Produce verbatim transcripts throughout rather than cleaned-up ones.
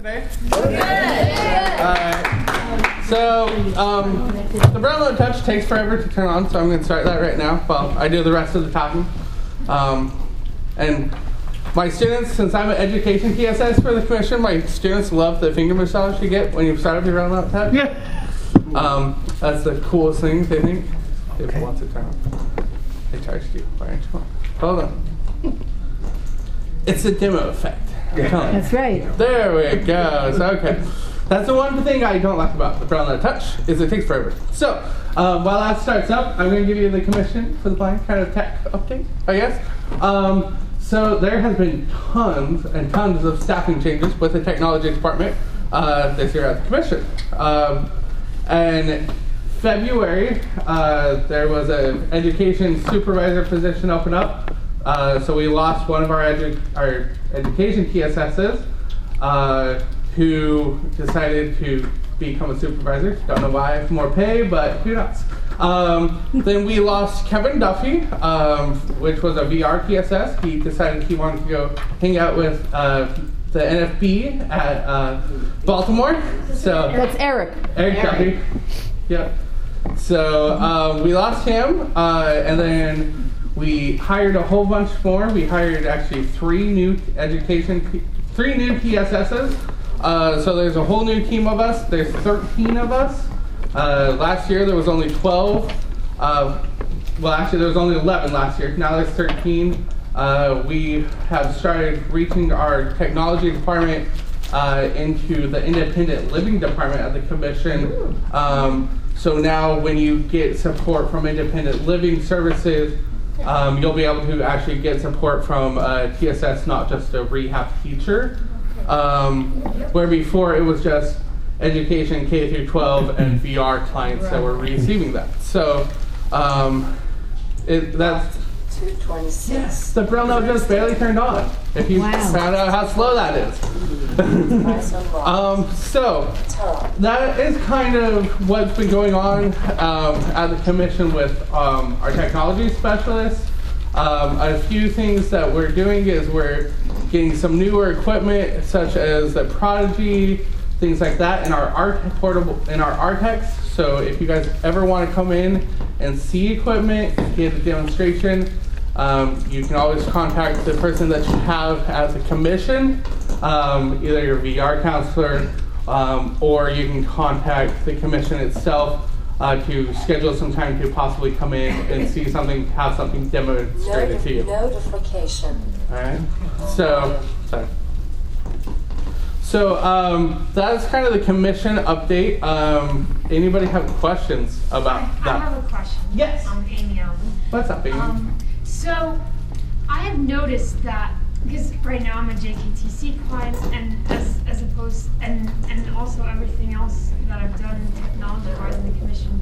today? Good. Alright. So, um, the Braille Touch takes forever to turn on, so I'm going to start that right now while I do the rest of the talking. Um, and my students, since I'm an education P S S for the commission, my students love the finger massage you get when you start up your Braille Touch. Yeah. Um, that's the coolest thing, they think. If okay. wants to turn on. They charged you. Why aren't you on? Hold on. It's a demo effect. That's right. There we go. So, okay. That's the one thing I don't like about the Braille Touch, is it takes forever. So, um, while that starts up, I'm going to give you the commission for the blind kind of tech update, I guess. Um, so there has been tons and tons of staffing changes with the technology department uh, this year at the commission. Um, and February, uh, there was an education supervisor position open up. Uh, so we lost one of our, edu our education P S Ss uh, who decided to become a supervisor. Don't know why, more pay, but who knows. Um, then we lost Kevin Duffy, um, which was a V R P S S. He decided he wanted to go hang out with uh, the N F B at uh, Baltimore. So that's Eric. Eric, Eric. Duffy. Yep. So um, we lost him, uh, and then we hired a whole bunch more. We hired actually three new education, three new P S Ss. Uh, so there's a whole new team of us. There's thirteen of us. Uh, last year there was only twelve. Uh, well, actually there was only eleven last year. Now there's thirteen. Uh, we have started reaching our technology department uh, into the independent living department of the commission. Um, so now when you get support from independent living services, Um, you'll be able to actually get support from a T S S, not just a rehab teacher. Um, where before it was just education K through twelve and V R clients that were receiving that. So um, it, that's two twenty-six. Yes, the Braille note just barely turned on. If you wow. found out how slow that is. um, so that is kind of what's been going on um, at the commission with um, our technology specialists. Um, a few things that we're doing is we're getting some newer equipment, such as the Prodigy, things like that, in our art portable in our Artex. So if you guys ever want to come in and see equipment, get a demonstration, Um, you can always contact the person that you have at the commission, um, either your V R counselor, um, or you can contact the commission itself uh, to schedule some time to possibly come in and see something, have something demonstrated Notif to you. Notification. All right. So, sorry. So um, that's kind of the commission update. Um, anybody have questions about I, that? I have a question. Yes. I'm Amy Allen. What's up, Amy? Um, So, I have noticed that, because right now I'm a J K T C client, and as, as opposed, and, and also everything else that I've done technology-wise in the commission,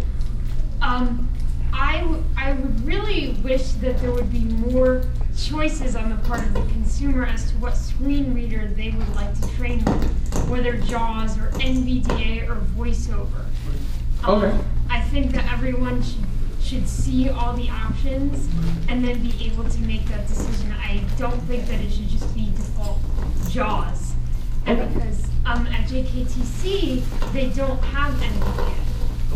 um, I, w I would really wish that there would be more choices on the part of the consumer as to what screen reader they would like to train with, whether JAWS or N V D A or VoiceOver. Um, okay. I think that everyone should should see all the options and then be able to make that decision. I don't think that it should just be default JAWS. And okay. because um, at J K T C, they don't have N V D A.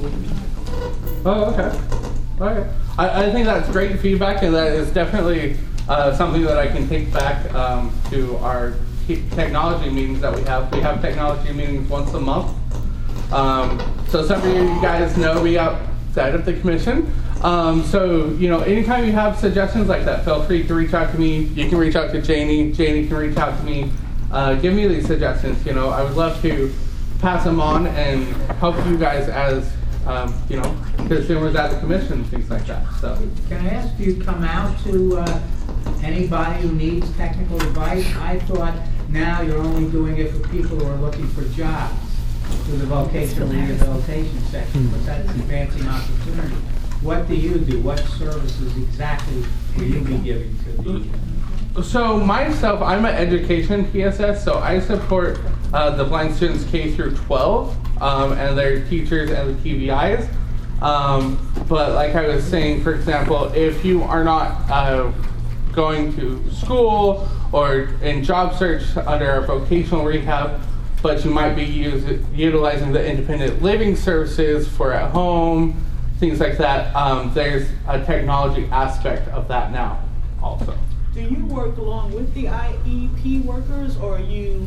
Oh, okay. Okay. I, I think that's great feedback, and that is definitely uh, something that I can take back um, to our technology meetings that we have. We have technology meetings once a month. Um, so some of you guys know me outside of the commission. Um, so, you know, anytime you have suggestions like that, feel free to reach out to me. You can reach out to Janie. Janie can reach out to me. Uh, give me these suggestions. You know, I would love to pass them on and help you guys as, um, you know, consumers at the commission, things like that. So, can I ask you to come out to uh, anybody who needs technical advice? I thought now you're only doing it for people who are looking for jobs through the vocational rehabilitation section, but that's advancing opportunity. What do you do? What services exactly will you be giving to the? So myself, I'm an education P S S, so I support uh, the blind students K through twelve um, and their teachers and the T V Is. Um, but like I was saying, for example, if you are not uh, going to school or in job search under vocational rehab, but you might be use, utilizing the independent living services for at home, things like that. Um, there's a technology aspect of that now also. Do you work along with the I E P workers, or are you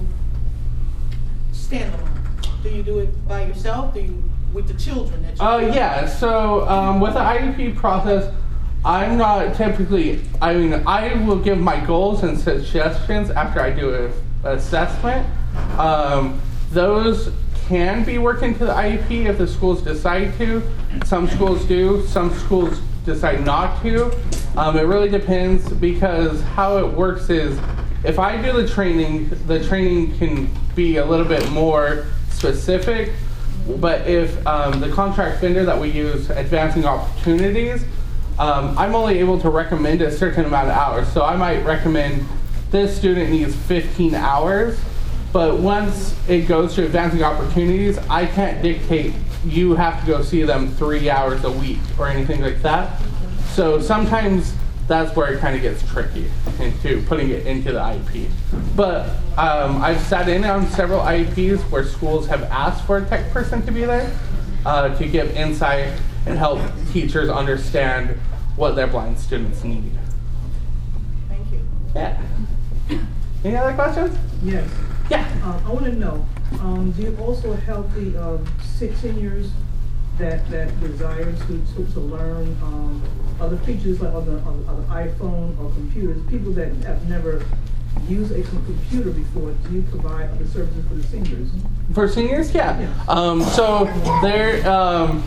standalone? Do you do it by yourself? Do you with the children that you Uh, work? yeah, so um, with the I E P process, I'm not typically, I mean, I will give my goals and suggestions after I do an assessment. Um, those can be worked into the I E P if the schools decide to. Some schools do, some schools decide not to. Um, it really depends, because how it works is if I do the training, the training can be a little bit more specific, but if um, the contract vendor that we use, Advancing Opportunities, um, I'm only able to recommend a certain amount of hours. So I might recommend this student needs fifteen hours, but once it goes to Advancing Opportunities, I can't dictate you have to go see them three hours a week or anything like that. So sometimes that's where it kind of gets tricky into putting it into the I E P. But um, I've sat in on several I E Ps where schools have asked for a tech person to be there uh, to give insight and help teachers understand what their blind students need. Thank you. Yeah. Any other questions? Yes. Yeah. Um, I want to know, um, do you also help the um, se- seniors that, that desire to, to, to learn um, other features like on the, on, on the iPhone or computers, people that have never used a com- computer before? Do you provide other services for the seniors? For seniors, yeah. Yeah. Um, so there um,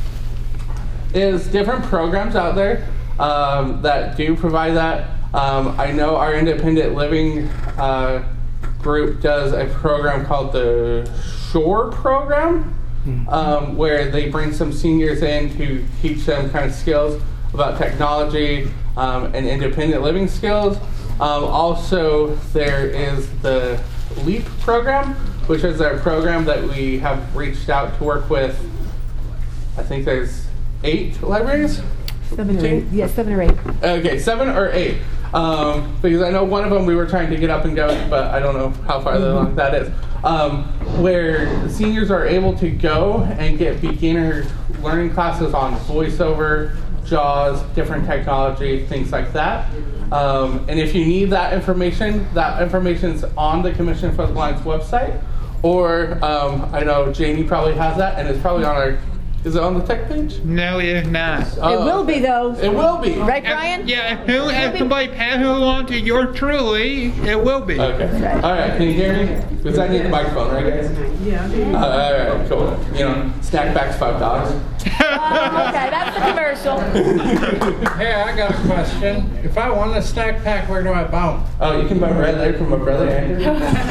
is different programs out there um, that do provide that. Um, I know our independent living uh, group does a program called the SHORE program, um, where they bring some seniors in to teach them kind of skills about technology um, and independent living skills. Um, also, there is the LEAP program, which is a program that we have reached out to work with. I think there's eight libraries. Seven or eight. Yeah, seven or eight. Okay, seven or eight. Um, because I know one of them we were trying to get up and going, but I don't know how far along that is. Um, where seniors are able to go and get beginner learning classes on voiceover, JAWS, different technology, things like that. Um, and if you need that information, that information is on the Commission for the Blind's website. Or um, I know Janie probably has that, and it's probably on our. Is it on the tech page? No, it is not. Oh, It will be though. It will be. Right, If- Brian? yeah, if, who, if somebody passes it along to yours truly, it will be. Okay. All right. Can you hear me? Because I need the microphone, right, guys? Yeah, I mean, Uh, all right. Cool. You know, snack bags five dollars. Oh, okay, that's the commercial. Hey, I got a question. If I want a snack pack, where do I buy them? Oh, you can buy right there from my brother Andrew.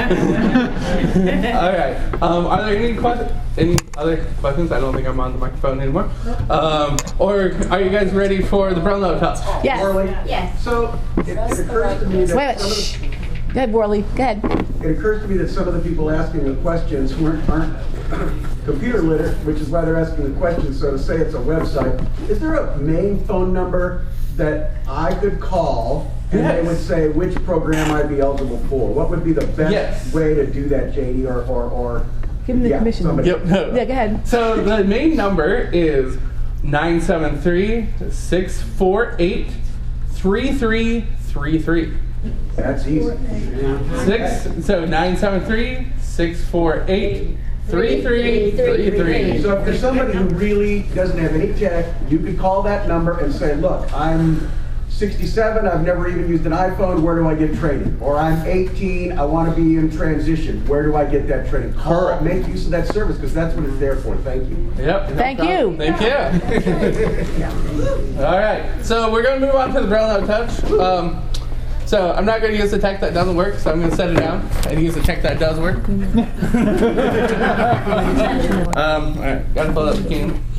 All right. Um, are there any questions? Any other questions? I don't think I'm on the microphone anymore. Um, or are you guys ready for the Brownlow Talk? Yes. Worley? Yes. So it, it occurs to me that Wait, wait, some of shh. the, Go ahead, Worley. Go ahead. it occurs to me that some of the people asking the questions weren't aren't computer literate, which is why they're asking the questions. So to say it's a website, is there a main phone number that I could call and Yes. they would say which program I'd be eligible for? What would be the best Yes. way to do that, J D, or or, or Give him the yeah, commission. somebody. Yep. No. Yeah, go ahead. So the main number is nine seven three, six four eight, three three three three. That's easy. Six. So nine seven three, six four eight, three three three three. So if there's somebody who really doesn't have any tech, you could call that number and say, look, I'm sixty-seven, I've never even used an iPhone, where do I get training? Or I'm eighteen, I want to be in transition, where do I get that training? Call, Correct. make use of that service, because that's what it's there for. Thank you. Yep. no Thank problem. you. Thank you. All right. So we're going to move on to the Brownlow Touch. Um, so I'm not going to use the tech that doesn't work, so I'm going to set it down and use the tech that does work. um, all right. Got to pull up the key.